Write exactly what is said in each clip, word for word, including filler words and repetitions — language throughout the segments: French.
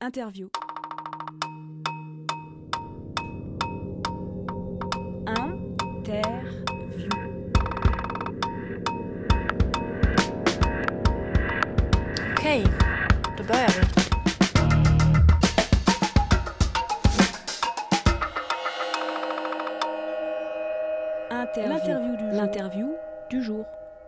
Interview. Interview. Okej, då börjar vi. Interview. L'interview du jour. L'interview du jour.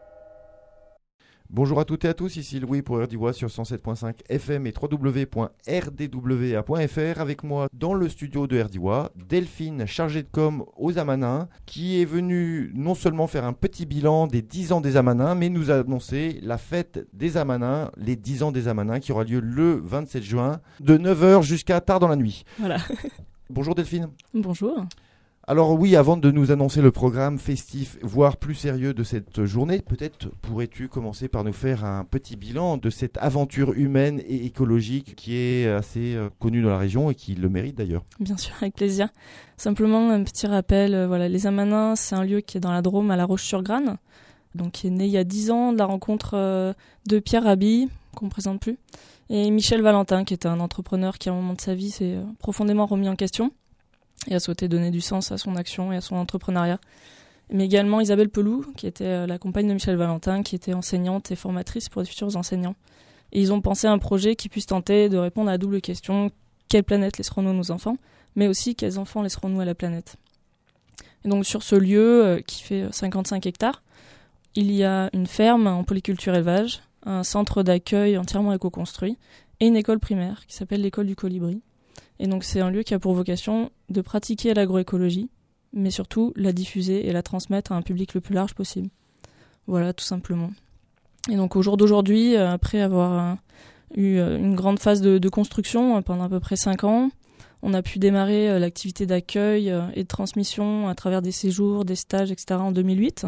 Bonjour à toutes et à tous, ici Louis pour R D W A sur cent sept point cinq F M et w w w point r d w a point f r. Avec moi dans le studio de R D W A, Delphine, chargée de com aux Amanins, qui est venue non seulement faire un petit bilan des dix ans des Amanins, mais nous annoncer la fête des Amanins, les dix ans des Amanins, qui aura lieu le vingt-sept juin, de neuf heures jusqu'à tard dans la nuit. Voilà. Bonjour Delphine. Bonjour. Alors oui, avant de nous annoncer le programme festif, voire plus sérieux de cette journée, peut-être pourrais-tu commencer par nous faire un petit bilan de cette aventure humaine et écologique qui est assez euh, connue dans la région et qui le mérite d'ailleurs. Bien sûr, avec plaisir. Simplement un petit rappel, euh, voilà, les Amanins, c'est un lieu qui est dans la Drôme à La Roche-sur-Grane, donc qui est né il y a dix ans de la rencontre euh, de Pierre Rabhi, qu'on ne présente plus, et Michel Valentin, qui est un entrepreneur qui à un moment de sa vie s'est euh, profondément remis en question et a souhaité donner du sens à son action et à son entrepreneuriat. Mais également Isabelle Peloux, qui était la compagne de Michel Valentin, qui était enseignante et formatrice pour les futurs enseignants. Et ils ont pensé à un projet qui puisse tenter de répondre à la double question: quelle planète laisserons-nous nos enfants, mais aussi quels enfants laisserons-nous à la planète. Et donc sur ce lieu euh, qui fait cinquante-cinq hectares, il y a une ferme en polyculture élevage, un centre d'accueil entièrement éco-construit et une école primaire qui s'appelle l'école du Colibri. Et donc c'est un lieu qui a pour vocation de pratiquer l'agroécologie, mais surtout la diffuser et la transmettre à un public le plus large possible. Voilà, tout simplement. Et donc au jour d'aujourd'hui, après avoir eu une grande phase de, de construction pendant à peu près cinq ans, on a pu démarrer l'activité d'accueil et de transmission à travers des séjours, des stages, et cetera en deux mille huit.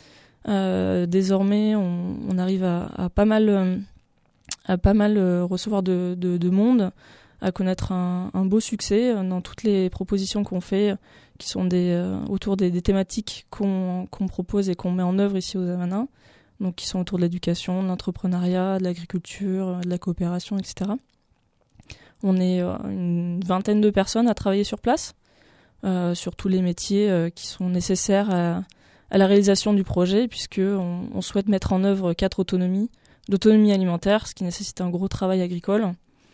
Euh, désormais, on, on arrive à, à pas mal, à pas mal recevoir de, de, de monde, à connaître un, un beau succès dans toutes les propositions qu'on fait, qui sont des, euh, autour des, des thématiques qu'on, qu'on propose et qu'on met en œuvre ici aux Amanins, donc qui sont autour de l'éducation, de l'entrepreneuriat, de l'agriculture, de la coopération, et cetera. On est euh, une vingtaine de personnes à travailler sur place, euh, sur tous les métiers euh, qui sont nécessaires à, à la réalisation du projet, puisqu'on on souhaite mettre en œuvre quatre autonomies. L'autonomie alimentaire, ce qui nécessite un gros travail agricole.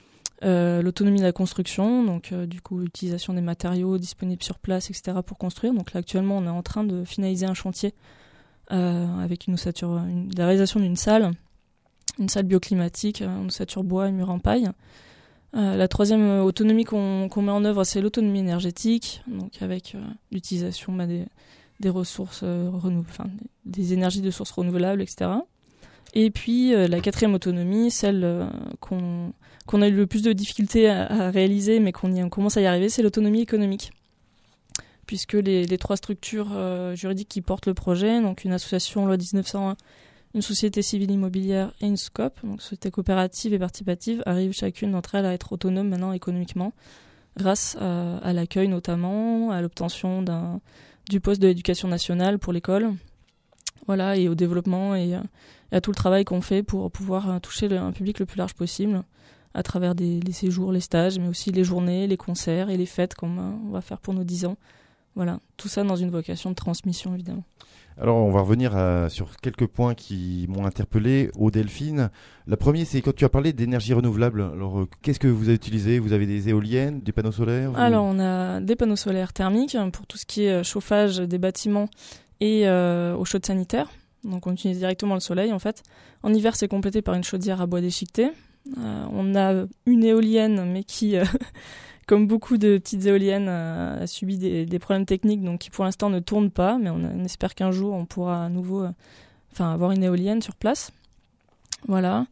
Euh, l'autonomie de la construction, donc euh, du coup l'utilisation des matériaux disponibles sur place, et cetera pour construire. Donc là actuellement on est en train de finaliser un chantier euh, avec une ossature, une, la réalisation d'une salle, une salle bioclimatique, une ossature bois et mur en paille. Euh, la troisième autonomie qu'on, qu'on met en œuvre, c'est l'autonomie énergétique, donc avec euh, l'utilisation bah, des, des ressources euh, renouvel- enfin, des énergies de sources renouvelables, et cetera. Et puis euh, la quatrième autonomie, celle euh, qu'on qu'on a eu le plus de difficultés à, à réaliser, mais qu'on y, on commence à y arriver, c'est l'autonomie économique. Puisque les, les trois structures euh, juridiques qui portent le projet, donc une association loi dix-neuf cent un, une société civile immobilière et une S C O P, donc société coopérative et participative, arrivent chacune d'entre elles à être autonomes maintenant économiquement, grâce à, à l'accueil notamment, à l'obtention d'un, du poste de l'éducation nationale pour l'école, voilà, et au développement et, et à tout le travail qu'on fait pour pouvoir toucher le, un public le plus large possible, à travers des, les séjours, les stages, mais aussi les journées, les concerts et les fêtes comme on va faire pour nos dix ans. Voilà, tout ça dans une vocation de transmission, évidemment. Alors on va revenir à, sur quelques points qui m'ont interpellé au Delphine. La première, c'est quand tu as parlé d'énergie renouvelable. Alors euh, qu'est-ce que vous avez utilisé ? Vous avez des éoliennes, des panneaux solaires ? vous... Alors on a des panneaux solaires thermiques pour tout ce qui est chauffage des bâtiments et euh, eau chaude sanitaire. Donc on utilise directement le soleil en fait. En hiver, c'est complété par une chaudière à bois déchiqueté. Euh, on a une éolienne, mais qui, euh, comme beaucoup de petites éoliennes, euh, a subi des, des problèmes techniques, donc qui pour l'instant ne tourne pas, mais on, on espère qu'un jour on pourra à nouveau, euh, enfin, avoir une éolienne sur place. Voilà.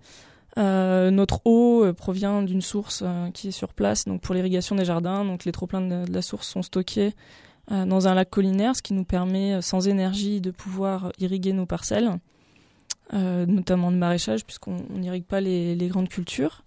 Euh, notre eau euh, provient d'une source euh, qui est sur place, donc pour l'irrigation des jardins. Donc les trop-pleins de, de la source sont stockés euh, dans un lac collinaire, ce qui nous permet, euh, sans énergie, de pouvoir irriguer nos parcelles. Euh, notamment de maraîchage, puisqu'on n'irrigue pas les, les grandes cultures.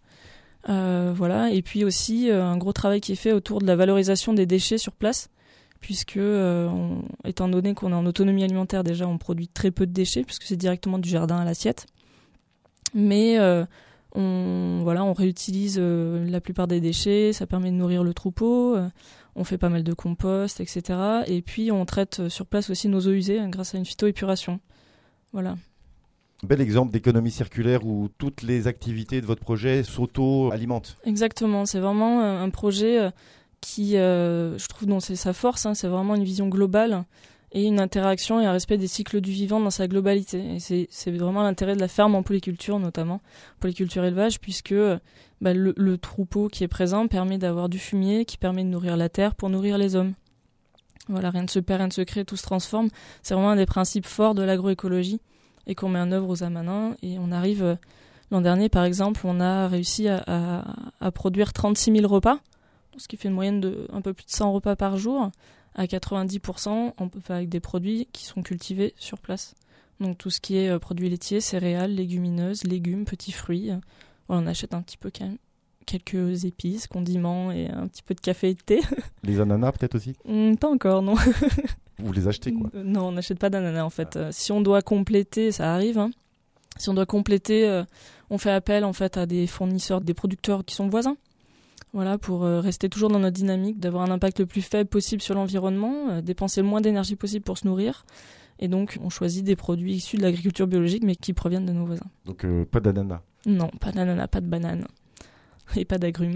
Euh, voilà. Et puis aussi, euh, un gros travail qui est fait autour de la valorisation des déchets sur place, puisque, euh, on, étant donné qu'on est en autonomie alimentaire, déjà, on produit très peu de déchets, puisque c'est directement du jardin à l'assiette. Mais euh, On, voilà, on réutilise euh, la plupart des déchets, ça permet de nourrir le troupeau, euh, on fait pas mal de compost, et cetera. Et puis on traite sur place aussi nos eaux usées hein, grâce à une phytoépuration. Voilà. Bel exemple d'économie circulaire où toutes les activités de votre projet s'auto-alimentent. Exactement, c'est vraiment un projet qui, euh, je trouve, dont c'est sa force, hein, c'est vraiment une vision globale et une interaction et un respect des cycles du vivant dans sa globalité. Et c'est, c'est vraiment l'intérêt de la ferme en polyculture, notamment polyculture élevage, puisque bah, le, le troupeau qui est présent permet d'avoir du fumier, qui permet de nourrir la terre pour nourrir les hommes. Voilà, rien ne se perd, rien ne se crée, tout se transforme. C'est vraiment un des principes forts de l'agroécologie et qu'on met en œuvre aux Amanins. Et on arrive, euh, l'an dernier par exemple, on a réussi à, à, à produire trente-six mille repas, ce qui fait une moyenne de un peu plus de cent repas par jour, à quatre-vingt-dix pour cent en, enfin, avec des produits qui sont cultivés sur place. Donc tout ce qui est euh, produits laitiers, céréales, légumineuses, légumes, petits fruits. Euh, voilà, on achète un petit peu quand même quelques épices, condiments et un petit peu de café et de thé. Les ananas peut-être aussi ? mmh, Pas encore, non. Vous les achetez quoi ? euh, Non, on n'achète pas d'ananas en fait. Euh, si on doit compléter, ça arrive, hein. Si on doit compléter, euh, on fait appel en fait à des fournisseurs, des producteurs qui sont voisins. Voilà, pour euh, rester toujours dans notre dynamique, d'avoir un impact le plus faible possible sur l'environnement, euh, dépenser le moins d'énergie possible pour se nourrir. Et donc, on choisit des produits issus de l'agriculture biologique, mais qui proviennent de nos voisins. Donc, euh, pas d'ananas ? Non, pas d'ananas, pas de bananes. Et pas d'agrumes.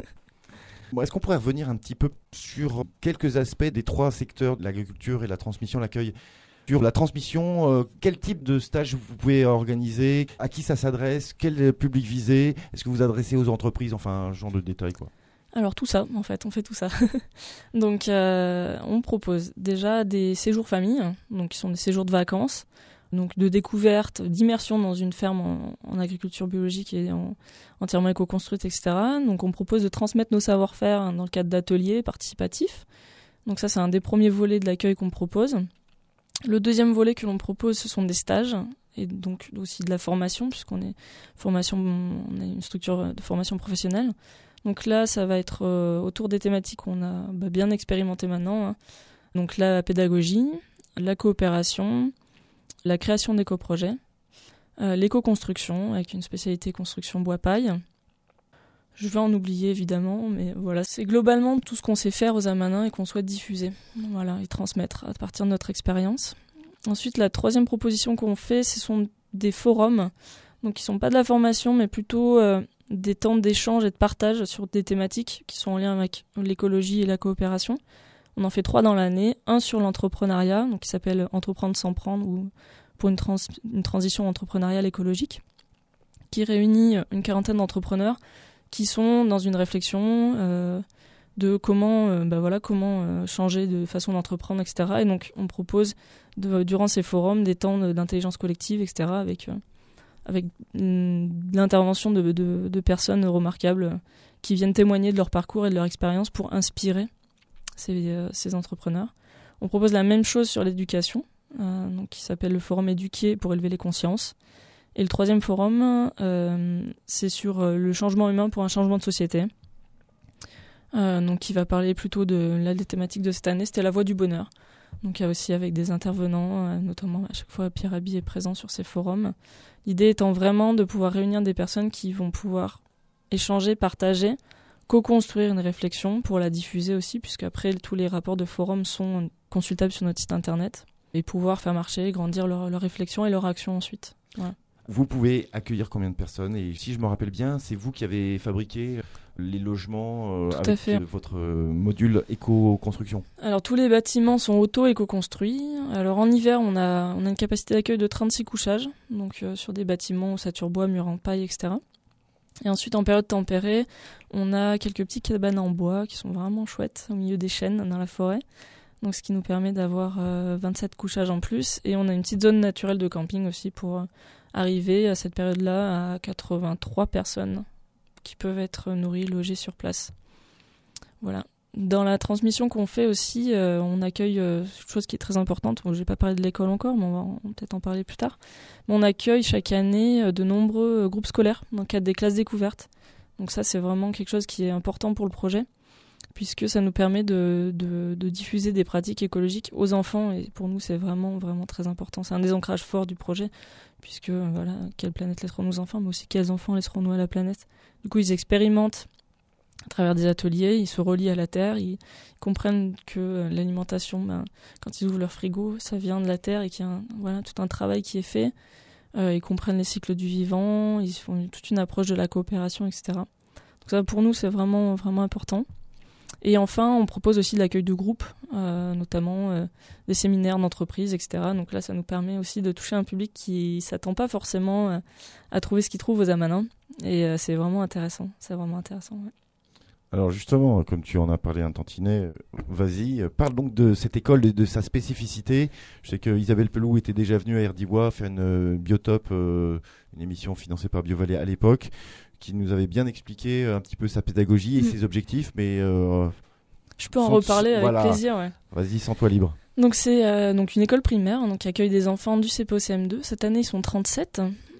Bon, est-ce qu'on pourrait revenir un petit peu sur quelques aspects des trois secteurs de l'agriculture et la transmission, l'accueil ? Sur la transmission, euh, quel type de stage vous pouvez organiser ? À qui ça s'adresse ? Quel public visé ? Est-ce que vous adressez aux entreprises ? Enfin, un genre de détails, quoi. Alors tout ça, en fait, on fait tout ça. Donc, euh, on propose déjà des séjours famille, donc qui sont des séjours de vacances, donc de découverte, d'immersion dans une ferme en, en agriculture biologique et en, entièrement éco-construite, et cetera. Donc, on propose de transmettre nos savoir-faire hein, dans le cadre d'ateliers participatifs. Donc ça, c'est un des premiers volets de l'accueil qu'on propose. Le deuxième volet que l'on propose, ce sont des stages et donc aussi de la formation, puisqu'on est formation, on est une structure de formation professionnelle. Donc là, ça va être euh, autour des thématiques qu'on a bah, bien expérimentées maintenant. Hein. Donc la pédagogie, la coopération, la création d'éco-projets, euh, l'éco-construction avec une spécialité construction bois-paille. Je vais en oublier évidemment, mais voilà, c'est globalement tout ce qu'on sait faire aux Amanins et qu'on souhaite diffuser, voilà, et transmettre à partir de notre expérience. Ensuite, la troisième proposition qu'on fait, ce sont des forums, donc qui ne sont pas de la formation, mais plutôt euh, des temps d'échange et de partage sur des thématiques qui sont en lien avec l'écologie et la coopération. On en fait trois dans l'année, un sur l'entrepreneuriat, donc qui s'appelle Entreprendre sans prendre, ou pour une, trans- une transition entrepreneuriale écologique, qui réunit une quarantaine d'entrepreneurs qui sont dans une réflexion euh, de comment, euh, bah voilà, comment euh, changer de façon d'entreprendre, et cetera. Et donc, on propose, de, durant ces forums, des temps d'intelligence collective, et cetera, avec, euh, avec mm, l'intervention de, de, de personnes remarquables euh, qui viennent témoigner de leur parcours et de leur expérience pour inspirer ces, euh, ces entrepreneurs. On propose la même chose sur l'éducation, euh, donc, qui s'appelle le forum Éduquer pour élever les consciences. Et le troisième forum, euh, c'est sur euh, le changement humain pour un changement de société. Euh, donc, qui va parler plutôt de la des thématiques de cette année, c'était la voie du bonheur. Donc, il y a aussi avec des intervenants, euh, notamment à chaque fois Pierre Rabhi est présent sur ces forums. L'idée étant vraiment de pouvoir réunir des personnes qui vont pouvoir échanger, partager, co-construire une réflexion pour la diffuser aussi, puisqu'après tous les rapports de forum sont consultables sur notre site internet, et pouvoir faire marcher, grandir leur, leur réflexion et leur action ensuite. Voilà. Vous pouvez accueillir combien de personnes ? Et si je me rappelle bien, c'est vous qui avez fabriqué les logements euh, avec fait. votre euh, module éco-construction. Alors tous les bâtiments sont auto-éco-construits. Alors en hiver, on a, on a une capacité d'accueil de trente-six couchages, donc euh, sur des bâtiments ossature bois, murs en paille, et cetera. Et ensuite, en période tempérée, on a quelques petites cabanes en bois qui sont vraiment chouettes au milieu des chênes dans la forêt. Donc, ce qui nous permet d'avoir euh, vingt-sept couchages en plus. Et on a une petite zone naturelle de camping aussi pour euh, arriver à cette période-là à quatre-vingt-trois personnes qui peuvent être nourries, logées sur place. Voilà. Dans la transmission qu'on fait aussi, euh, on accueille euh, une chose qui est très importante. Bon, je vais pas parler de l'école encore, mais on va, on va peut-être en parler plus tard. Mais on accueille chaque année euh, de nombreux euh, groupes scolaires dans le cadre des classes découvertes. Donc ça, c'est vraiment quelque chose qui est important pour le projet. puisque ça nous permet de, de, de diffuser des pratiques écologiques aux enfants. Et pour nous, c'est vraiment, vraiment très important. C'est un des ancrages forts du projet, puisque, voilà, quelle planète laisseront nos enfants, mais aussi quels enfants laisserons-nous à la planète. Du coup, ils expérimentent à travers des ateliers, ils se relient à la Terre, ils comprennent que l'alimentation, ben, quand ils ouvrent leur frigo, ça vient de la Terre et qu'il y a un, voilà, tout un travail qui est fait. Euh, ils comprennent les cycles du vivant, ils font toute une approche de la coopération, et cetera. Donc ça, pour nous, c'est vraiment, vraiment important. Et enfin, on propose aussi de l'accueil de groupes, euh, notamment euh, des séminaires d'entreprise, et cetera. Donc là, ça nous permet aussi de toucher un public qui ne s'attend pas forcément euh, à trouver ce qu'il trouve aux Amanins. Et euh, c'est vraiment intéressant. C'est vraiment intéressant, ouais. Alors justement, comme tu en as parlé un tantinet, vas-y, parle donc de cette école et de sa spécificité. Je sais que Isabelle Pelou était déjà venue à Erdiwa faire une euh, biotope, euh, une émission financée par BioVallée à l'époque, qui nous avait bien expliqué un petit peu sa pédagogie et mmh. ses objectifs, mais... Euh, Je peux en reparler avec voilà. plaisir, ouais. Vas-y, sens-toi libre. Donc c'est euh, donc une école primaire donc, qui accueille des enfants du C P O C M deux. Cette année, ils sont trente-sept.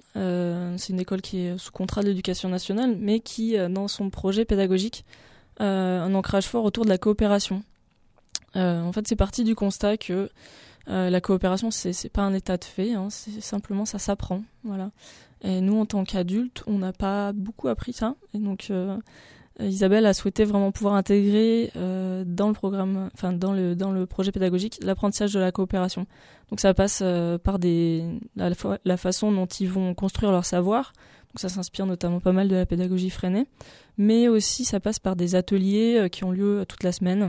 Euh, c'est une école qui est sous contrat de l'éducation nationale, mais qui, euh, dans son projet pédagogique, euh, un ancrage fort autour de la coopération. Euh, en fait, c'est parti du constat que euh, la coopération, c'est, c'est pas un état de fait, hein, c'est simplement ça s'apprend. Voilà. Et nous, en tant qu'adultes, on n'a pas beaucoup appris ça. Et donc, euh, Isabelle a souhaité vraiment pouvoir intégrer euh, dans le programme, enfin dans le dans le projet pédagogique, l'apprentissage de la coopération. Donc ça passe euh, par des la, la façon dont ils vont construire leur savoir. Donc ça s'inspire notamment pas mal de la pédagogie Freinet, mais aussi ça passe par des ateliers euh, qui ont lieu toute la semaine.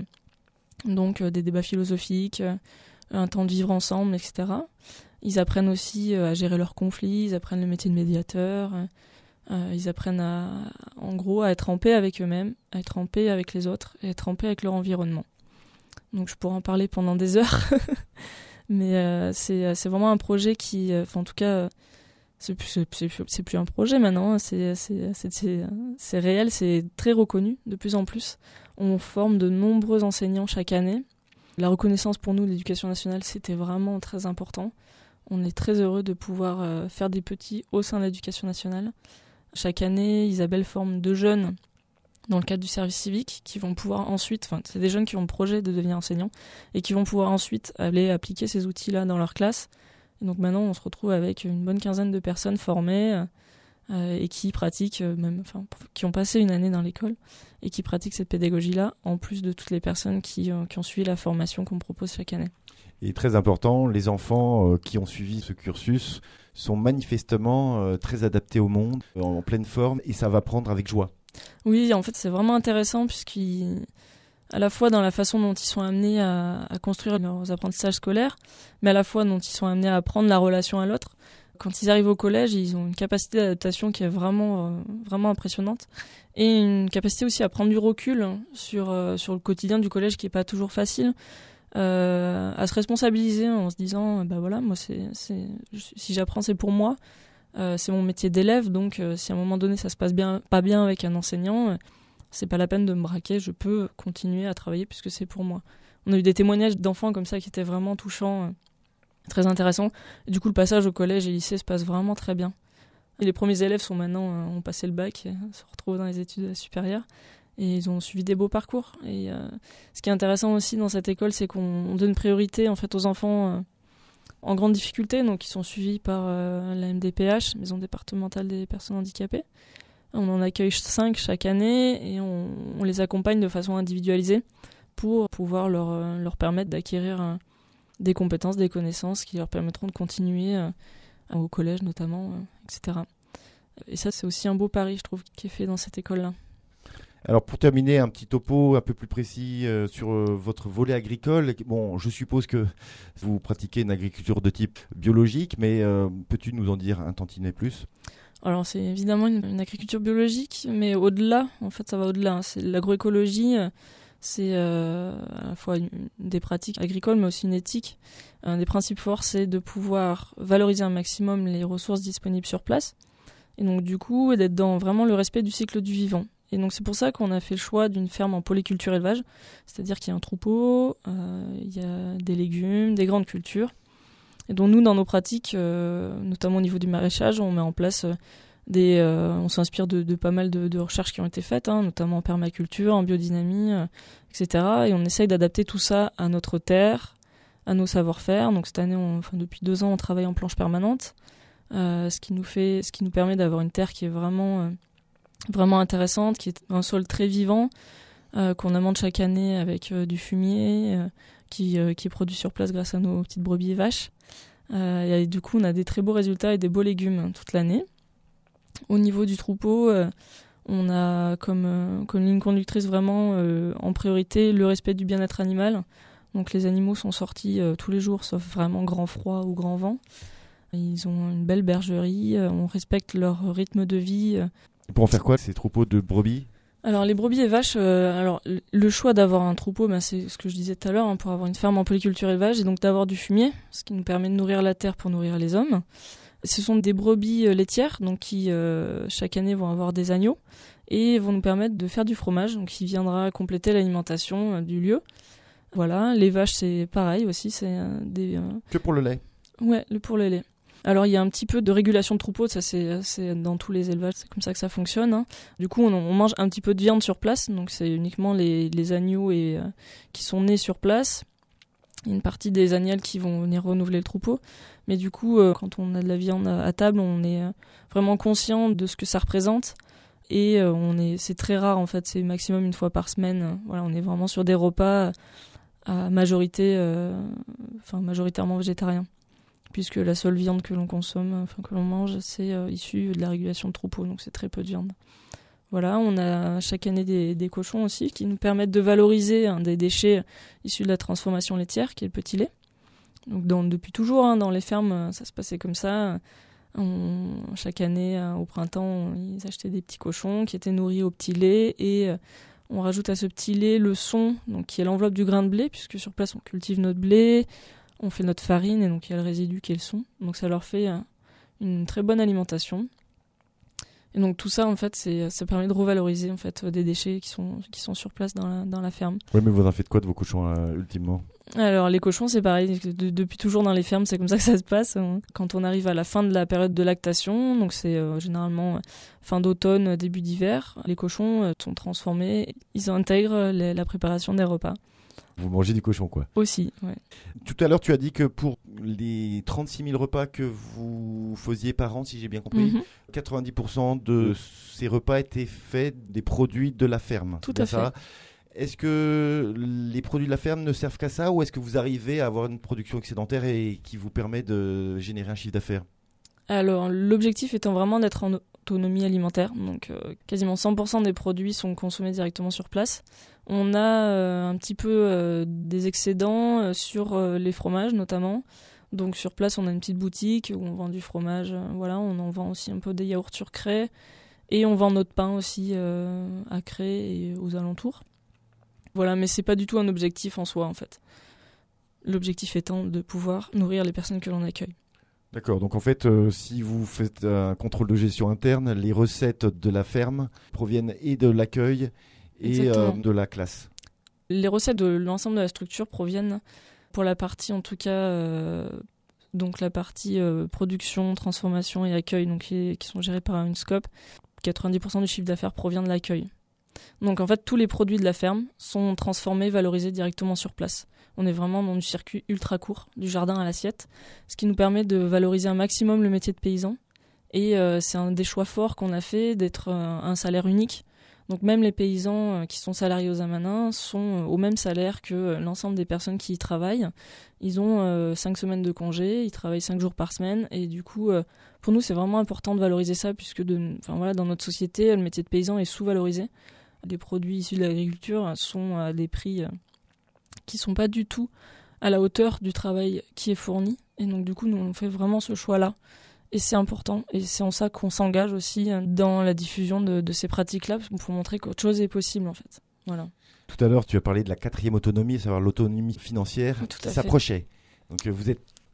Donc euh, des débats philosophiques, euh, un temps de vivre ensemble, et cetera. Ils apprennent aussi euh, à gérer leurs conflits, ils apprennent le métier de médiateur. Euh, Euh, ils apprennent à, en gros à être en paix avec eux-mêmes, à être en paix avec les autres et être en paix avec leur environnement. Donc je pourrais en parler pendant des heures, mais euh, c'est, c'est vraiment un projet qui, enfin en tout cas, c'est plus, c'est, c'est, c'est plus un projet maintenant, c'est, c'est, c'est, c'est, c'est réel, c'est très reconnu de plus en plus. On forme de nombreux enseignants chaque année. La reconnaissance pour nous de l'éducation nationale, c'était vraiment très important. On est très heureux de pouvoir euh, faire des petits au sein de l'éducation nationale. Chaque année, Isabelle forme deux jeunes dans le cadre du service civique qui vont pouvoir ensuite, enfin c'est des jeunes qui ont le projet de devenir enseignants et qui vont pouvoir ensuite aller appliquer ces outils-là dans leur classe. Et donc maintenant, on se retrouve avec une bonne quinzaine de personnes formées euh, et qui pratiquent, euh, même, enfin, qui ont passé une année dans l'école et qui pratiquent cette pédagogie-là, en plus de toutes les personnes qui, euh, qui ont suivi la formation qu'on propose chaque année. Et très important, les enfants euh, qui ont suivi ce cursus sont manifestement euh, très adaptés au monde, euh, en pleine forme, et ça va prendre avec joie. Oui, en fait, c'est vraiment intéressant, puisqu'ils, à la fois dans la façon dont ils sont amenés à, à construire leurs apprentissages scolaires, mais à la fois dont ils sont amenés à apprendre la relation à l'autre. Quand ils arrivent au collège, ils ont une capacité d'adaptation qui est vraiment, euh, vraiment impressionnante, et une capacité aussi à prendre du recul sur, euh, sur le quotidien du collège qui n'est pas toujours facile. Euh, à se responsabiliser en se disant bah voilà moi c'est c'est si j'apprends c'est pour moi, euh, c'est mon métier d'élève, donc euh, si à un moment donné ça se passe bien pas bien avec un enseignant, euh, c'est pas la peine de me braquer, je peux continuer à travailler puisque c'est pour moi. On a eu des témoignages d'enfants comme ça qui étaient vraiment touchants, euh, très intéressants. Et du coup le passage au collège et lycée se passe vraiment très bien. Et les premiers élèves sont maintenant euh, ont passé le bac et euh, se retrouvent dans les études supérieures. Et ils ont suivi des beaux parcours. Et euh, ce qui est intéressant aussi dans cette école, c'est qu'on donne priorité en fait aux enfants euh, en grande difficulté, donc ils sont suivis par euh, la M D P H, Maison départementale des personnes handicapées. On en accueille cinq chaque année et on, on les accompagne de façon individualisée pour pouvoir leur, euh, leur permettre d'acquérir euh, des compétences, des connaissances qui leur permettront de continuer euh, au collège notamment, euh, et cetera. Et ça, c'est aussi un beau pari, je trouve, qui est fait dans cette école-là. Alors pour terminer, un petit topo un peu plus précis euh, sur euh, votre volet agricole. Bon, je suppose que vous pratiquez une agriculture de type biologique, mais euh, peux-tu nous en dire un tantinet plus ? Alors c'est évidemment une, une agriculture biologique, mais au-delà, en fait ça va au-delà. Hein. C'est l'agroécologie, c'est euh, à la fois une, des pratiques agricoles, mais aussi une éthique. Un des principes forts, c'est de pouvoir valoriser un maximum les ressources disponibles sur place, et donc du coup d'être dans vraiment le respect du cycle du vivant. Et donc c'est pour ça qu'on a fait le choix d'une ferme en polyculture élevage, c'est-à-dire qu'il y a un troupeau, euh, il y a des légumes, des grandes cultures. Et donc nous, dans nos pratiques, euh, notamment au niveau du maraîchage, on met en place Des, euh, on s'inspire de, de pas mal de, de recherches qui ont été faites, hein, notamment en permaculture, en biodynamie, euh, et cetera. Et on essaye d'adapter tout ça à notre terre, à nos savoir-faire. Donc cette année, on, enfin depuis deux ans, on travaille en planche permanente, euh, ce qui nous fait, ce qui nous permet d'avoir une terre qui est vraiment, euh, vraiment intéressante, qui est un sol très vivant, euh, qu'on amende chaque année avec euh, du fumier, euh, qui, euh, qui est produit sur place grâce à nos petites brebis et vaches. Euh, et du coup, on a des très beaux résultats et des beaux légumes hein, toute l'année. Au niveau du troupeau, euh, on a comme, euh, comme ligne conductrice vraiment euh, en priorité le respect du bien-être animal. Donc les animaux sont sortis euh, tous les jours, sauf vraiment grand froid ou grand vent. Ils ont une belle bergerie, euh, on respecte leur rythme de vie. Pour en faire quoi, ces troupeaux de brebis ? Alors les brebis et vaches, euh, alors le choix d'avoir un troupeau, ben, c'est ce que je disais tout à l'heure, hein, pour avoir une ferme en polyculture élevage, et donc d'avoir du fumier, ce qui nous permet de nourrir la terre pour nourrir les hommes. Ce sont des brebis laitières, donc qui euh, chaque année vont avoir des agneaux et vont nous permettre de faire du fromage, donc qui viendra compléter l'alimentation euh, du lieu. Voilà, les vaches c'est pareil aussi, c'est euh, des. Euh... Que pour le lait. Ouais, le pour le lait. Alors il y a un petit peu de régulation de troupeau, ça c'est, c'est dans tous les élevages, c'est comme ça que ça fonctionne. Hein. Du coup on, on mange un petit peu de viande sur place, donc c'est uniquement les, les agneaux et, euh, qui sont nés sur place. Il y a une partie des agnelles qui vont venir renouveler le troupeau. Mais du coup, euh, quand on a de la viande à, à table, on est euh, vraiment conscient de ce que ça représente. Et euh, on est, c'est très rare, en fait, c'est maximum une fois par semaine. Voilà, on est vraiment sur des repas à majorité, euh, enfin, majoritairement végétariens. Puisque la seule viande que l'on consomme, enfin, que l'on mange, c'est euh, issu de la régulation de troupeau. Donc c'est très peu de viande. Voilà, on a chaque année des, des cochons aussi qui nous permettent de valoriser hein, des déchets issus de la transformation laitière, qui est le petit lait. Donc dans, depuis toujours, hein, dans les fermes, ça se passait comme ça. On, chaque année, euh, au printemps, ils achetaient des petits cochons qui étaient nourris au petit lait et euh, on rajoute à ce petit lait le son, donc qui est l'enveloppe du grain de blé, puisque sur place on cultive notre blé, on fait notre farine et donc il y a le résidu qui est le son. Donc ça leur fait euh, une très bonne alimentation. Et donc tout ça, en fait, c'est, ça permet de revaloriser en fait des déchets qui sont qui sont sur place dans la dans la ferme. Oui, mais vous en faites quoi de vos cochons euh, ultimement ? Alors les cochons, c'est pareil. De, depuis toujours dans les fermes, c'est comme ça que ça se passe. Quand on arrive à la fin de la période de lactation, donc c'est euh, généralement fin d'automne, début d'hiver, les cochons euh, sont transformés. Ils intègrent les, la préparation des repas. Vous mangez du cochon, quoi. Aussi, ouais. Tout à l'heure, tu as dit que pour les trente-six mille repas que vous faisiez par an, si j'ai bien compris, mm-hmm. quatre-vingt-dix pour cent de ces repas étaient faits des produits de la ferme. Tout à ça. fait. Est-ce que les produits de la ferme ne servent qu'à ça ou est-ce que vous arrivez à avoir une production excédentaire et qui vous permet de générer un chiffre d'affaires ? Alors, l'objectif étant vraiment d'être en autonomie alimentaire. Donc, euh, quasiment cent pour cent des produits sont consommés directement sur place. On a euh, un petit peu euh, des excédents euh, sur euh, les fromages, notamment. Donc, sur place, on a une petite boutique où on vend du fromage. Euh, voilà, on en vend aussi un peu des yaourts sur craie. Et on vend notre pain aussi euh, à Craie et aux alentours. Voilà, mais c'est pas du tout un objectif en soi, en fait. L'objectif étant de pouvoir nourrir les personnes que l'on accueille. D'accord, donc en fait, euh, si vous faites un contrôle de gestion interne, les recettes de la ferme proviennent et de l'accueil et euh, de la classe. Les recettes de l'ensemble de la structure proviennent, pour la partie en tout cas, euh, donc la partie euh, production, transformation et accueil, donc qui, qui sont gérés par une scope. quatre-vingt-dix pour cent du chiffre d'affaires provient de l'accueil. Donc en fait, tous les produits de la ferme sont transformés, valorisés directement sur place. On est vraiment dans du circuit ultra court, du jardin à l'assiette, ce qui nous permet de valoriser un maximum le métier de paysan. Et euh, c'est un des choix forts qu'on a fait d'être euh, un salaire unique. Donc même les paysans euh, qui sont salariés aux Amanins sont euh, au même salaire que euh, l'ensemble des personnes qui y travaillent. Ils ont euh, cinq semaines de congé, ils travaillent cinq jours par semaine. Et du coup, euh, pour nous, c'est vraiment important de valoriser ça, puisque de, enfin, voilà, dans notre société, le métier de paysan est sous-valorisé. Les produits issus de l'agriculture sont à des prix euh, qui ne sont pas du tout à la hauteur du travail qui est fourni. Et donc du coup, nous, on fait vraiment ce choix-là. Et c'est important. Et c'est en ça qu'on s'engage aussi dans la diffusion de, de ces pratiques-là, pour montrer qu'autre chose est possible, en fait. Voilà. Tout à l'heure, tu as parlé de la quatrième autonomie, à savoir l'autonomie financière, Tout à qui s'approchait. Donc vous êtes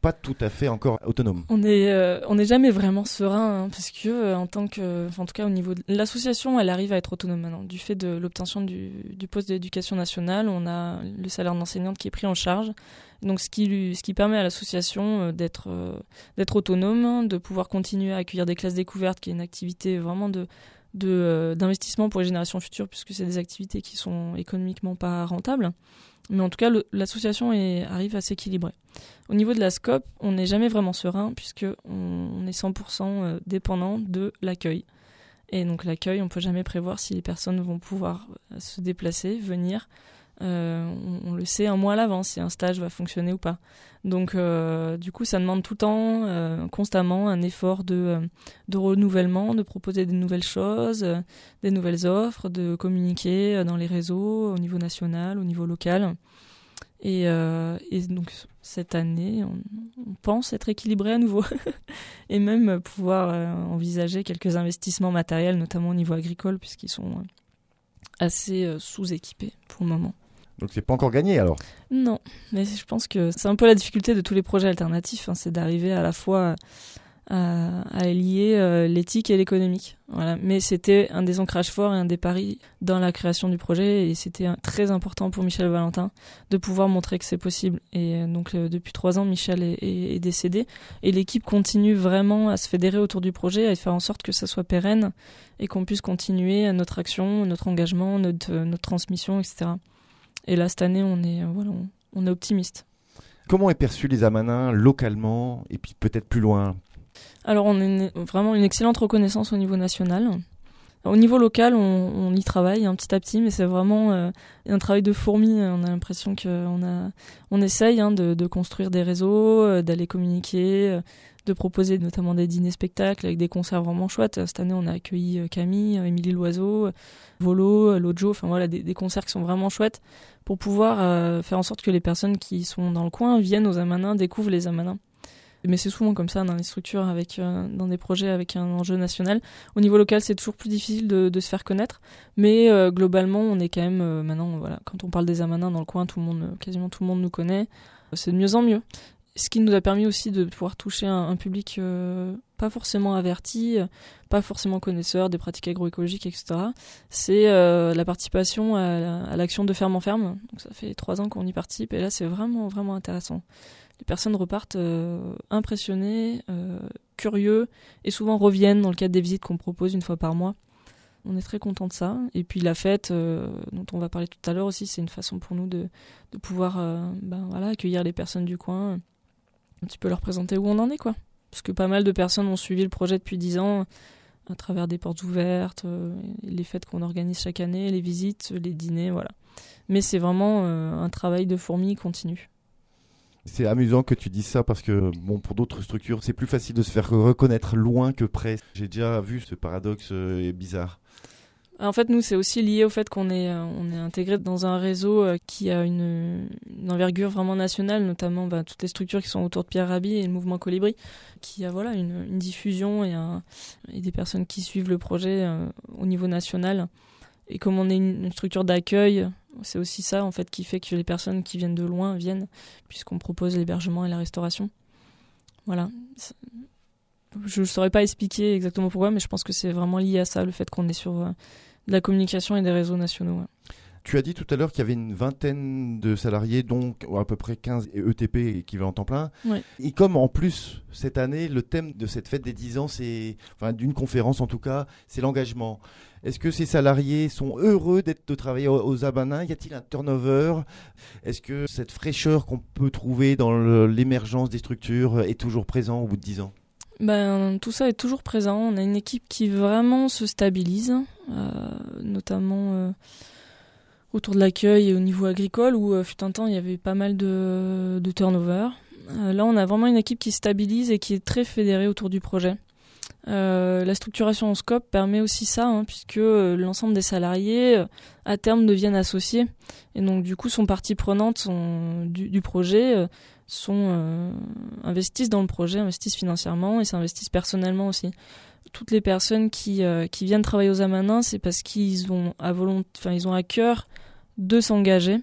pas tout à fait encore autonome. On est, euh, on n'est jamais vraiment serein, hein, parce que euh, en tant que, enfin, en tout cas au niveau de l'association, elle arrive à être autonome maintenant. Du fait de l'obtention du, du poste d'éducation nationale, on a le salaire d'enseignante qui est pris en charge. Donc ce qui, lui, ce qui permet à l'association euh, d'être, euh, d'être autonome, de pouvoir continuer à accueillir des classes découvertes, qui est une activité vraiment de De, euh, d'investissement pour les générations futures, puisque c'est des activités qui sont économiquement pas rentables. Mais en tout cas, le, l'association est, arrive à s'équilibrer. Au niveau de la SCOP, on n'est jamais vraiment serein, puisqu'on on est cent pour cent dépendant de l'accueil. Et donc l'accueil, on ne peut jamais prévoir si les personnes vont pouvoir se déplacer, venir. Euh, on, on le sait un mois à l'avance si un stage va fonctionner ou pas. Donc euh, du coup ça demande tout le temps, euh, constamment un effort de, euh, de renouvellement, de proposer des nouvelles choses, euh, des nouvelles offres, de communiquer dans les réseaux au niveau national, au niveau local. Et, euh, et donc cette année on, on pense être équilibré à nouveau et même pouvoir euh, envisager quelques investissements matériels, notamment au niveau agricole, puisqu'ils sont euh, assez euh, sous-équipés pour le moment. Donc c'est pas encore gagné alors? Non, mais je pense que c'est un peu la difficulté de tous les projets alternatifs, hein, c'est d'arriver à la fois à, à lier euh, l'éthique et l'économique. Voilà. Mais c'était un des ancrages forts et un des paris dans la création du projet, et c'était un, très important pour Michel Valentin de pouvoir montrer que c'est possible. Et donc euh, depuis trois ans, Michel est, est, est décédé, et l'équipe continue vraiment à se fédérer autour du projet, à faire en sorte que ça soit pérenne et qu'on puisse continuer notre action, notre engagement, notre, notre transmission, et cetera. Et là, cette année, on est, voilà, on, on est optimiste. Comment est perçu les Amanins localement et puis peut-être plus loin? Alors, on a une, vraiment une excellente reconnaissance au niveau national. Au niveau local, on, on y travaille hein, petit à petit, mais c'est vraiment euh, un travail de fourmi. On a l'impression qu'on a, on essaye hein, de, de construire des réseaux, euh, d'aller communiquer, euh, de proposer notamment des dîners-spectacles avec des concerts vraiment chouettes. Cette année, on a accueilli Camille, Émilie Loiseau, Volo, Lojo, enfin voilà, des, des concerts qui sont vraiment chouettes pour pouvoir euh, faire en sorte que les personnes qui sont dans le coin viennent aux Amanins, découvrent les Amanins. Mais c'est souvent comme ça dans les structures, avec, euh, dans des projets avec un enjeu national. Au niveau local, c'est toujours plus difficile de, de se faire connaître, mais euh, globalement, on est quand même euh, maintenant, voilà, quand on parle des Amanins dans le coin, tout le monde, quasiment tout le monde nous connaît. C'est de mieux en mieux. Ce qui nous a permis aussi de pouvoir toucher un, un public euh, pas forcément averti, pas forcément connaisseur des pratiques agroécologiques, et cetera. C'est euh, la participation à, la, à l'action de Ferme en Ferme. Donc ça fait trois ans qu'on y participe, et là, c'est vraiment, vraiment intéressant. Les personnes repartent euh, impressionnées, euh, curieux, et souvent reviennent dans le cadre des visites qu'on propose une fois par mois. On est très contents de ça. Et puis la fête, euh, dont on va parler tout à l'heure aussi, c'est une façon pour nous de, de pouvoir euh, ben, voilà, accueillir les personnes du coin, un petit peu leur présenter où on en est, quoi. Parce que pas mal de personnes ont suivi le projet depuis dix ans, à travers des portes ouvertes, euh, les fêtes qu'on organise chaque année, les visites, les dîners, voilà. Mais c'est vraiment euh, un travail de fourmi continu. C'est amusant que tu dises ça parce que bon, pour d'autres structures, c'est plus facile de se faire reconnaître loin que près. J'ai déjà vu ce paradoxe euh, bizarre. En fait, nous, c'est aussi lié au fait qu'on est, on est intégré dans un réseau qui a une, une envergure vraiment nationale, notamment bah, toutes les structures qui sont autour de Pierre Rabhi et le mouvement Colibri, qui a voilà, une, une diffusion et, un, et des personnes qui suivent le projet euh, au niveau national. Et comme on est une, une structure d'accueil, c'est aussi ça en fait qui fait que les personnes qui viennent de loin viennent, puisqu'on propose l'hébergement et la restauration. Voilà. Je ne saurais pas expliquer exactement pourquoi, mais je pense que c'est vraiment lié à ça, le fait qu'on est sur euh, de la communication et des réseaux nationaux. Ouais. Tu as dit tout à l'heure qu'il y avait une vingtaine de salariés, donc à peu près quinze E T P équivalent temps plein. Ouais. Et comme en plus, cette année, le thème de cette fête des dix ans, c'est, enfin d'une conférence en tout cas, c'est l'engagement. Est-ce que ces salariés sont heureux d'être, de travailler aux Amanins? Y a-t-il un turnover? Est-ce que cette fraîcheur qu'on peut trouver dans le, l'émergence des structures est toujours présente au bout de dix ans? Ben, tout ça est toujours présent. On a une équipe qui vraiment se stabilise, euh, notamment euh, autour de l'accueil et au niveau agricole, où euh, fut un temps il y avait pas mal de, de turnover. Euh, là, on a vraiment une équipe qui se stabilise et qui est très fédérée autour du projet. Euh, la structuration en scope permet aussi ça, hein, puisque euh, l'ensemble des salariés, euh, à terme, deviennent associés. Et donc, du coup, sont partie prenante sont, du, du projet, euh, sont, euh, investissent dans le projet, investissent financièrement et s'investissent personnellement aussi. Toutes les personnes qui, euh, qui viennent travailler aux Amanins, c'est parce qu'ils ont à volonté, enfin, ils ont à cœur de s'engager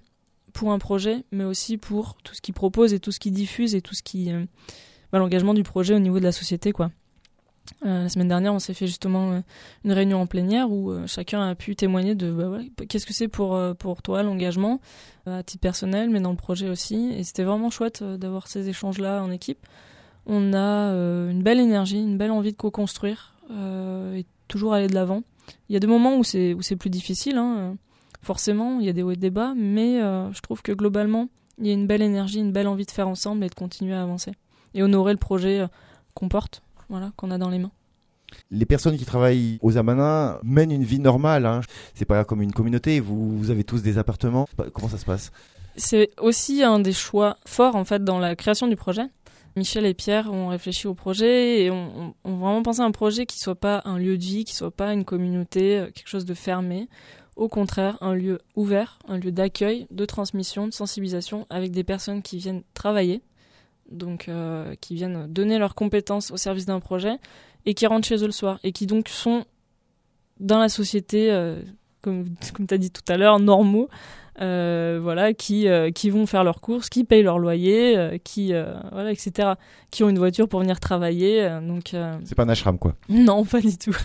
pour un projet, mais aussi pour tout ce qu'ils proposent et tout ce qu'ils diffusent et tout ce qui... Euh, bah, l'engagement du projet au niveau de la société, quoi. Euh, la semaine dernière, on s'est fait justement euh, une réunion en plénière où euh, chacun a pu témoigner de bah, ouais, qu'est-ce que c'est pour, euh, pour toi l'engagement, euh, à titre personnel, mais dans le projet aussi. Et c'était vraiment chouette euh, d'avoir ces échanges-là en équipe. On a euh, une belle énergie, une belle envie de co-construire euh, et toujours aller de l'avant. Il y a des moments où c'est, où c'est plus difficile, hein. Forcément, il y a des hauts et des bas, mais euh, je trouve que globalement, il y a une belle énergie, une belle envie de faire ensemble et de continuer à avancer. Et honorer le projet euh, qu'on porte, voilà, qu'on a dans les mains. Les personnes qui travaillent aux Amanins mènent une vie normale, hein. C'est pas comme une communauté, vous, vous avez tous des appartements. Comment ça se passe ? C'est aussi un des choix forts en fait dans la création du projet. Michel et Pierre ont réfléchi au projet et ont, ont vraiment pensé à un projet qui soit pas un lieu de vie, qui soit pas une communauté, quelque chose de fermé. Au contraire, un lieu ouvert, un lieu d'accueil, de transmission, de sensibilisation avec des personnes qui viennent travailler, donc euh, qui viennent donner leurs compétences au service d'un projet et qui rentrent chez eux le soir et qui donc sont dans la société, euh, comme, comme tu as dit tout à l'heure, normaux, euh, voilà, qui, euh, qui vont faire leurs courses, qui payent leur loyer, euh, qui, euh, voilà, et cetera, qui ont une voiture pour venir travailler. Euh, donc, euh... C'est pas un ashram, quoi. Non, pas du tout.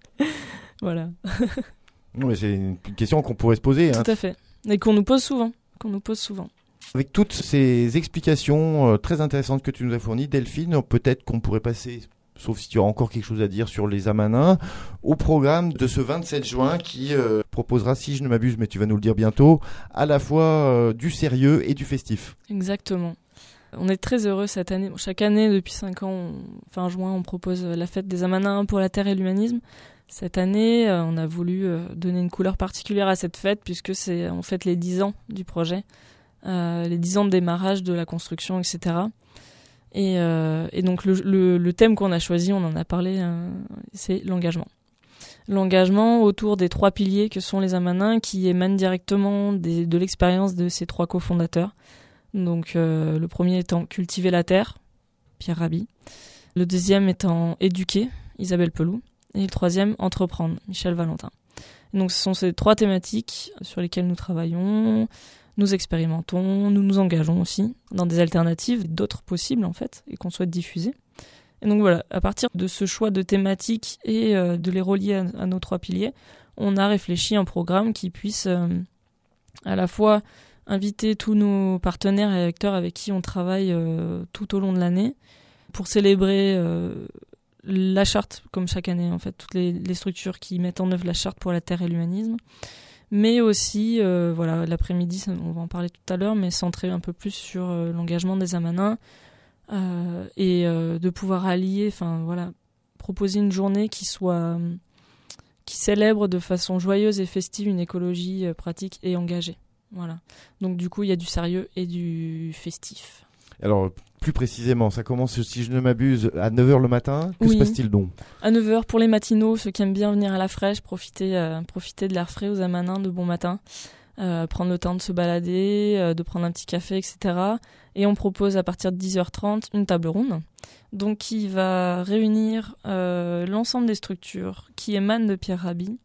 Voilà. Non, mais c'est une question qu'on pourrait se poser. Tout hein. à fait. Et qu'on nous pose souvent. Qu'on nous pose souvent. Avec toutes ces explications euh, très intéressantes que tu nous as fournies, Delphine, peut-être qu'on pourrait passer, sauf si tu as encore quelque chose à dire sur les Amanins, au programme de ce vingt-sept juin qui euh, proposera, si je ne m'abuse, mais tu vas nous le dire bientôt, à la fois euh, du sérieux et du festif. Exactement. On est très heureux cette année. Chaque année, depuis cinq ans, on, fin juin, on propose la fête des Amanins pour la terre et l'humanisme. Cette année, euh, on a voulu euh, donner une couleur particulière à cette fête puisque c'est en fait les dix ans du projet, euh, les dix ans de démarrage de la construction, et cetera. Et, euh, et donc le, le, le thème qu'on a choisi, on en a parlé, euh, c'est l'engagement. L'engagement autour des trois piliers que sont les Amanins qui émanent directement des, de l'expérience de ces trois cofondateurs. Donc euh, le premier étant cultiver la terre, Pierre Rabhi. Le deuxième étant éduquer, Isabelle Peloux. Et le troisième, entreprendre, Michel Valentin. Et donc ce sont ces trois thématiques sur lesquelles nous travaillons, nous expérimentons, nous nous engageons aussi dans des alternatives, d'autres possibles en fait, et qu'on souhaite diffuser. Et donc voilà, à partir de ce choix de thématiques et euh, de les relier à, à nos trois piliers, on a réfléchi un programme qui puisse euh, à la fois inviter tous nos partenaires et acteurs avec qui on travaille euh, tout au long de l'année pour célébrer euh, la charte, comme chaque année, en fait, toutes les, les structures qui mettent en œuvre la charte pour la terre et l'humanisme, mais aussi, euh, voilà, l'après-midi, on va en parler tout à l'heure, mais centrer un peu plus sur euh, l'engagement des Amanins euh, et euh, de pouvoir allier, enfin voilà, proposer une journée qui soit, qui célèbre de façon joyeuse et festive une écologie euh, pratique et engagée. Voilà. Donc du coup, il y a du sérieux et du festif. Alors, plus précisément, ça commence, si je ne m'abuse, à neuf heures le matin. Que oui. se passe-t-il donc ? À neuf heures pour les matinaux, ceux qui aiment bien venir à la fraîche, profiter, euh, profiter de l'air frais aux Amanins de bon matin, euh, prendre le temps de se balader, euh, de prendre un petit café, et cetera. Et on propose à partir de dix heures trente une table ronde, donc qui va réunir euh, l'ensemble des structures qui émanent de Pierre Rabhi.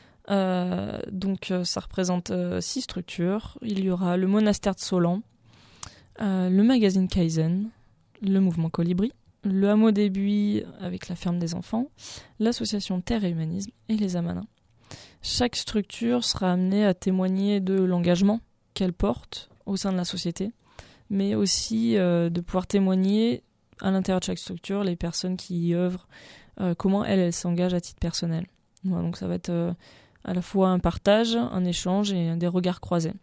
Euh, donc euh, ça représente euh, six structures. Il y aura le monastère de Solan, euh, le magazine Kaizen, le mouvement Colibri, le hameau des Buis avec la ferme des enfants, l'association Terre et Humanisme et les Amanins. Chaque structure sera amenée à témoigner de l'engagement qu'elle porte au sein de la société, mais aussi euh, de pouvoir témoigner à l'intérieur de chaque structure les personnes qui y œuvrent, euh, comment elles, elles s'engagent à titre personnel. Voilà, donc ça va être euh, à la fois un partage, un échange et des regards croisés.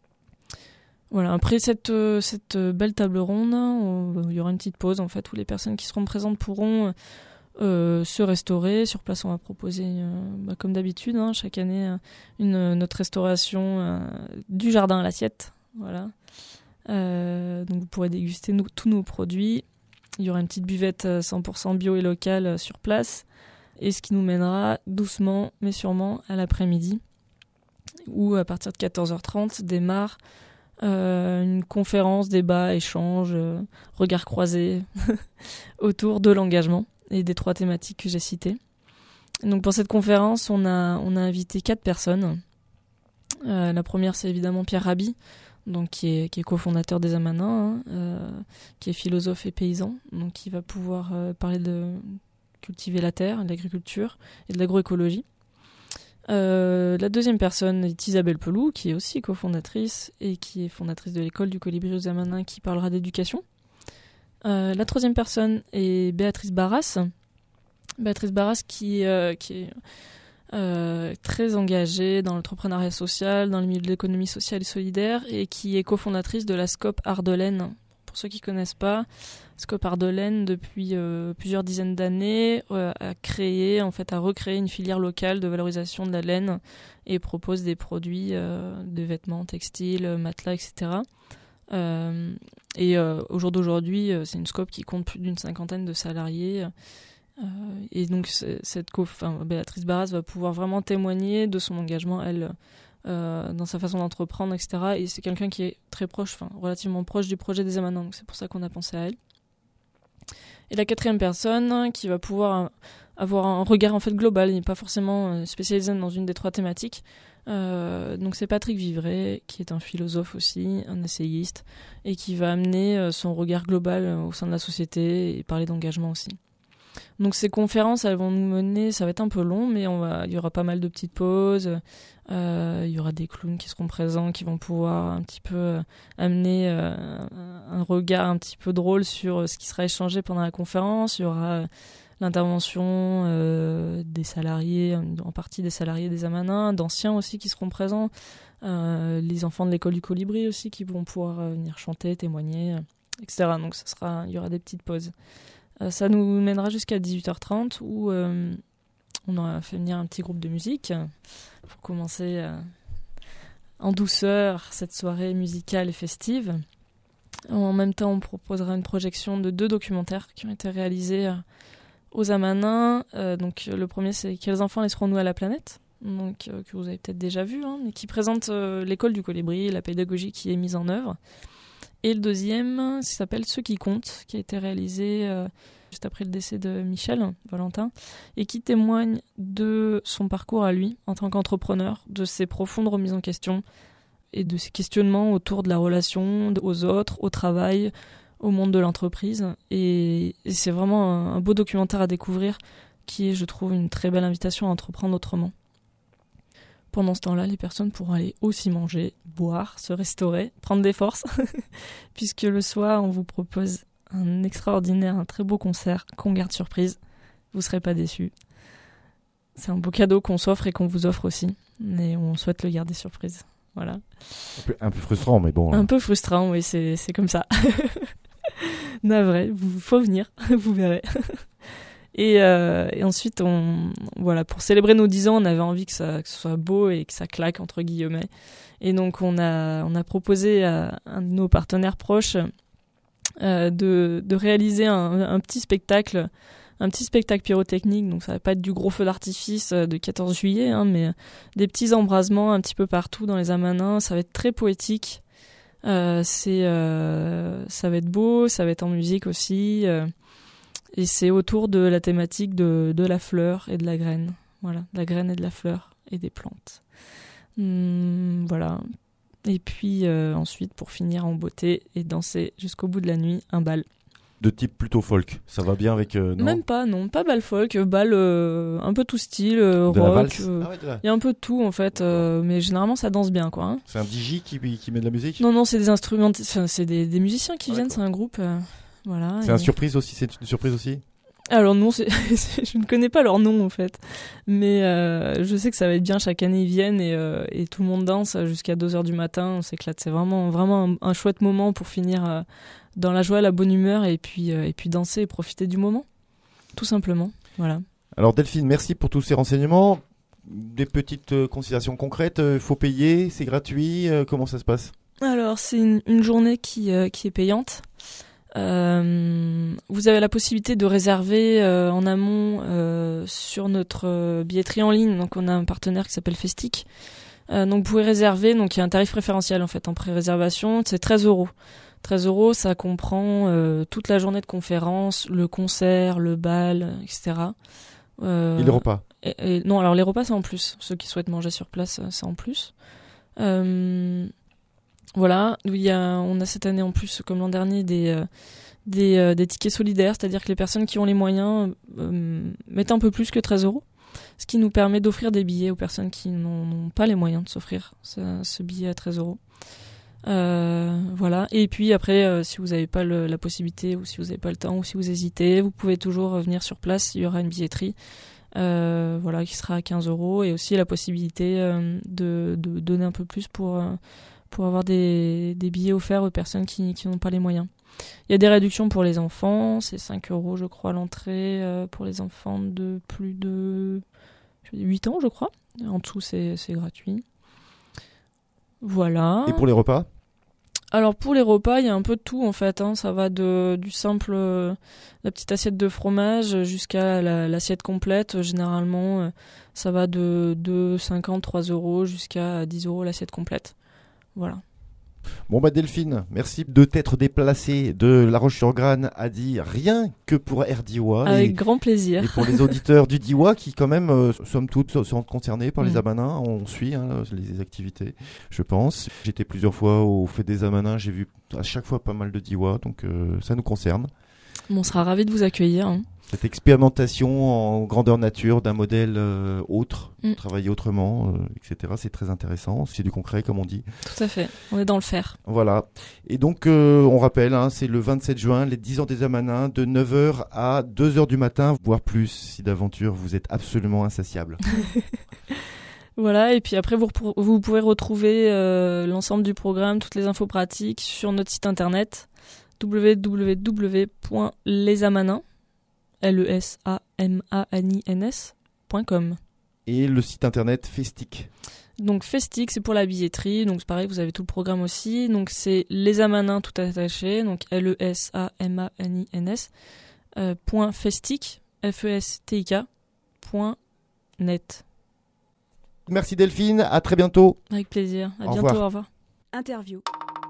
Voilà, après cette, euh, cette belle table ronde, on, il y aura une petite pause en fait où les personnes qui seront présentes pourront euh, se restaurer. Sur place, on va proposer, euh, bah, comme d'habitude, hein, chaque année, une, notre restauration euh, du jardin à l'assiette. Voilà. Euh, donc vous pourrez déguster nous, tous nos produits. Il y aura une petite buvette cent pour cent bio et locale sur place. Et ce qui nous mènera doucement, mais sûrement, à l'après-midi, où à partir de quatorze heures trente démarre euh, une conférence, débat, échange, euh, regard croisé autour de l'engagement et des trois thématiques que j'ai citées. Donc pour cette conférence, on a, on a invité quatre personnes. Euh, la première, c'est évidemment Pierre Rabhi, donc qui est, qui est cofondateur des Amanins, hein, euh, qui est philosophe et paysan, donc qui va pouvoir euh, parler de cultiver la terre, de l'agriculture et de l'agroécologie. Euh, la deuxième personne est Isabelle Peloux, qui est aussi cofondatrice et qui est fondatrice de l'école du Colibri aux Amanins, qui parlera d'éducation. Euh, la troisième personne est Béatrice Barras. Béatrice Barras qui, euh, qui est euh, très engagée dans l'entrepreneuriat social, dans le milieu de l'économie sociale et solidaire, et qui est cofondatrice de la Scope Ardelaine. Pour ceux qui ne connaissent pas, Scope Ardelaine, depuis euh, plusieurs dizaines d'années, euh, a créé, en fait, a recréé une filière locale de valorisation de la laine et propose des produits, euh, de vêtements, textiles, matelas, et cetera. Euh, et euh, au jour d'aujourd'hui, euh, c'est une Scope qui compte plus d'une cinquantaine de salariés. Euh, et donc, cette co- enfin, Béatrice Barras va pouvoir vraiment témoigner de son engagement, elle, euh, dans sa façon d'entreprendre, et cetera. Et c'est quelqu'un qui est très proche, enfin, relativement proche du projet des Amanins. Donc, c'est pour ça qu'on a pensé à elle. Et la quatrième personne qui va pouvoir avoir un regard en fait global, il n'est pas forcément spécialisé dans une des trois thématiques. Euh, donc c'est Patrick Vivray, qui est un philosophe aussi, un essayiste, et qui va amener son regard global au sein de la société et parler d'engagement aussi. Donc ces conférences, elles vont nous mener, ça va être un peu long, mais on va, il y aura pas mal de petites pauses, euh, il y aura des clowns qui seront présents, qui vont pouvoir un petit peu euh, amener euh, un regard un petit peu drôle sur ce qui sera échangé pendant la conférence. Il y aura l'intervention euh, des salariés, en partie des salariés des Amanins, d'anciens aussi qui seront présents, euh, les enfants de l'école du Colibri aussi qui vont pouvoir euh, venir chanter, témoigner, et cetera. Donc ça sera, il y aura des petites pauses. Euh, ça nous mènera jusqu'à dix-huit heures trente où euh, on aura fait venir un petit groupe de musique pour commencer euh, en douceur cette soirée musicale et festive. En même temps, on proposera une projection de deux documentaires qui ont été réalisés euh, aux Amanins. Euh, donc le premier, c'est Quels enfants laisserons-nous à la planète, donc euh, que vous avez peut-être déjà vu, hein, mais qui présente euh, l'école du Colibri, la pédagogie qui est mise en œuvre. Et le deuxième, ça s'appelle Ceux qui comptent, qui a été réalisé euh, juste après le décès de Michel Valentin, et qui témoigne de son parcours à lui en tant qu'entrepreneur, de ses profondes remises en question et de ses questionnements autour de la relation aux autres, au travail, au monde de l'entreprise. Et, et c'est vraiment un, un beau documentaire à découvrir qui est, je trouve, une très belle invitation à entreprendre autrement. Pendant ce temps-là, les personnes pourront aller aussi manger, boire, se restaurer, prendre des forces, puisque le soir, on vous propose un extraordinaire, un très beau concert qu'on garde surprise. Vous ne serez pas déçus. C'est un beau cadeau qu'on s'offre et qu'on vous offre aussi, mais on souhaite le garder surprise. Voilà. Un peu, un peu frustrant, mais bon. Un hein. peu frustrant, oui, c'est, c'est comme ça. Navré, il faut venir, vous verrez. Et, euh, et ensuite, on, voilà, pour célébrer nos dix ans, on avait envie que ça, que ce soit beau et que ça claque, entre guillemets. Et donc, on a, on a proposé à un de nos partenaires proches euh, de, de réaliser un, un petit spectacle, un petit spectacle pyrotechnique. Donc, ça va pas être du gros feu d'artifice de quatorze juillet, hein, mais des petits embrasements un petit peu partout dans les Amanins. Ça va être très poétique. Euh, c'est, euh, ça va être beau, ça va être en musique aussi. Euh, Et c'est autour de la thématique de, de la fleur et de la graine. Voilà, de la graine et de la fleur et des plantes. Hum, voilà. Et puis euh, ensuite, pour finir en beauté et danser jusqu'au bout de la nuit, un bal. De type plutôt folk, ça va bien avec... Euh, non Même pas, non, pas bal folk, bal euh, un peu tout style, euh, de rock. la valse euh, ah ouais, de la... Il y a un peu de tout en fait, euh, mais généralement ça danse bien quoi. Hein. C'est un D J qui, qui met de la musique Non, non, c'est des instruments, enfin, c'est des, des musiciens qui ah, viennent, d'accord. c'est un groupe. Euh, voilà. C'est et... une surprise aussi, c'est une surprise aussi Alors non, c'est, je ne connais pas leur nom en fait, mais euh, je sais que ça va être bien, chaque année ils viennent et, euh, et tout le monde danse jusqu'à deux heures du matin, on s'éclate, c'est vraiment, vraiment un, un chouette moment pour finir euh, dans la joie, la bonne humeur et puis, euh, et puis danser et profiter du moment, tout simplement, voilà. Alors Delphine, merci pour tous ces renseignements, des petites euh, considérations concrètes, il euh, faut payer, c'est gratuit, euh, comment ça se passe ? Alors c'est une, une journée qui, euh, qui est payante. Euh, vous avez la possibilité de réserver euh, en amont euh, sur notre euh, billetterie en ligne. Donc on a un partenaire qui s'appelle Festic. Euh, donc vous pouvez réserver. Donc il y a un tarif préférentiel en fait en pré-réservation. C'est treize euros. treize euros, ça comprend euh, toute la journée de conférence, le concert, le bal, et cetera. Euh, et les repas et, et, Non, alors les repas c'est en plus. Ceux qui souhaitent manger sur place, c'est en plus. Euh, Voilà, il y a, on a cette année en plus, comme l'an dernier, des, euh, des, euh, des tickets solidaires, c'est-à-dire que les personnes qui ont les moyens euh, mettent un peu plus que treize euros, ce qui nous permet d'offrir des billets aux personnes qui n'ont, n'ont pas les moyens de s'offrir ce, ce billet à treize euros. Euh, voilà. Et puis après, euh, si vous n'avez pas le, la possibilité, ou si vous n'avez pas le temps, ou si vous hésitez, vous pouvez toujours venir sur place. Il y aura une billetterie, euh, voilà, qui sera à quinze euros, et aussi la possibilité euh, de, de donner un peu plus pour euh, pour avoir des, des billets offerts aux personnes qui, qui n'ont pas les moyens. Il y a des réductions pour les enfants, c'est cinq euros, je crois, l'entrée euh, pour les enfants de plus de huit ans, je crois. En dessous, c'est, c'est gratuit. Voilà. Et pour les repas ? Alors pour les repas, il y a un peu de tout en fait. Hein. Ça va de du simple, euh, la petite assiette de fromage jusqu'à la, l'assiette complète. Généralement, euh, ça va de deux euros cinquante, trois euros jusqu'à dix euros l'assiette complète. Voilà. Bon bah Delphine, merci de t'être déplacée de La Roche-sur-Grane à Die, rien que pour R D I W A. Avec et, grand plaisir. Et pour les auditeurs du D I W A qui quand même, euh, somme toute, sont concernés par les Mmh. Amanins, on suit hein, les activités, je pense. J'étais plusieurs fois au Fête des Amanins, j'ai vu à chaque fois pas mal de D I W A, donc euh, ça nous concerne. On sera ravis de vous accueillir. Hein. Cette expérimentation en grandeur nature d'un modèle euh, autre, Mm. travailler autrement, euh, et cetera. C'est très intéressant, c'est du concret comme on dit. Tout à fait, on est dans le faire. Voilà. Et donc, euh, on rappelle, hein, c'est le vingt-sept juin, les dix ans des Amanins, de neuf heures à deux heures du matin, voire plus, si d'aventure vous êtes absolument insatiable. Voilà, et puis après, vous, repro- vous pouvez retrouver euh, l'ensemble du programme, toutes les infos pratiques sur notre site internet w w w point les amanins L E S A M A N I N S point com. Et le site internet Festic. Donc Festic, c'est pour la billetterie, donc c'est pareil, vous avez tout le programme aussi. Donc c'est les amanins tout attaché, donc L E S A M A N I N S euh, point Festic, F E S T I K point net. Merci Delphine, à très bientôt. Avec plaisir, à Au bientôt, revoir. au revoir. Interview.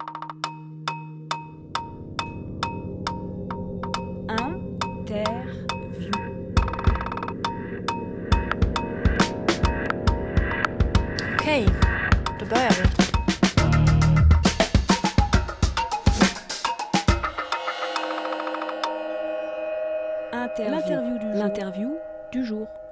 Interview. Okej, då börjar vi. Interview. L'interview du jour. L'interview du jour.